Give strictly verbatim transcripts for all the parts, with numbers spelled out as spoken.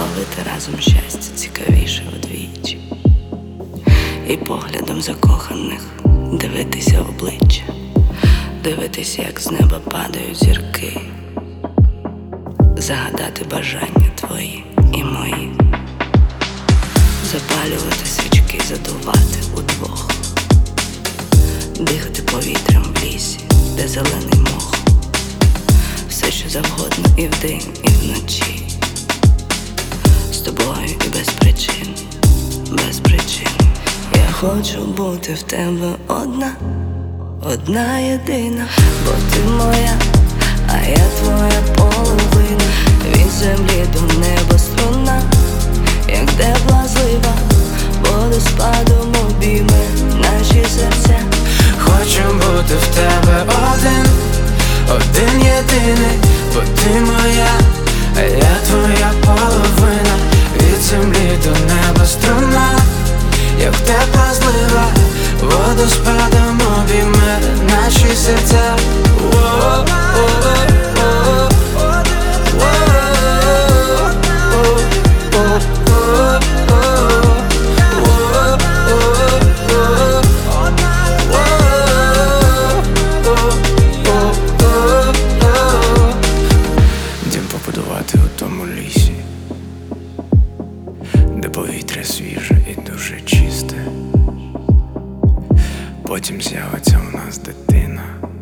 ловити разом щастя цікавіше вдвічі, і поглядом закоханих дивитися в обличчя, дивитися, як з неба падають зірки, загадати бажання твої і мої, запалювати свічки, задувати удвох, дихати повітрям в лісі, де зелений мох, все, що завгодно і вдень, і вночі, з тобою і без причин, без причин. Я хочу бути в тебе одна, одна єдина, бо ти моя, а я твоя половина. Від землі до неба струна, як тепла злива, водоспадом обійме наші серця. Хочу бути в тебе один, один єдиний, бо ти моя, а я твоя половина. Від землі до неба струна, як тепла злива, водоспадом обійме наші серця. Дім побудувати у тому лісі, де повітря свіже і дуже чисте. Потім з'явиться у нас дитина,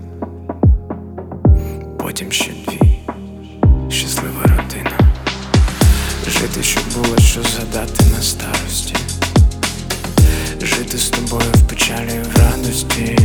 потім ще дві, щаслива родина. Жити, щоб було що згадати на старості, жити з тобою в печалі і в радості,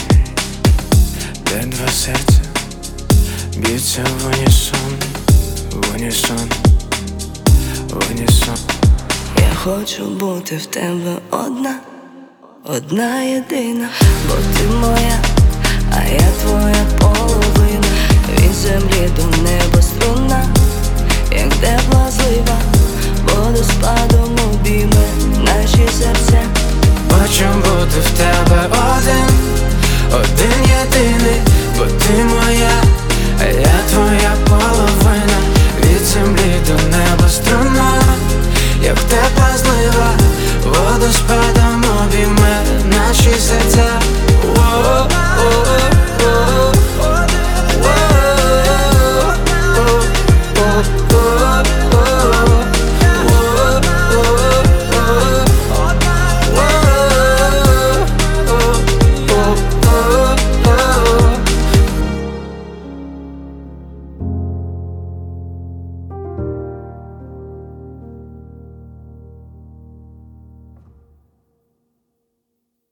де два серця б'ються в унісон, в унісон, в унісон. Я хочу бути в тебе одна, одна єдина, бо ти моя, а я твоя половина. Від землі до неба струна, як тепла злива, водоспадом обійме наші серця. Хочу бути в тебе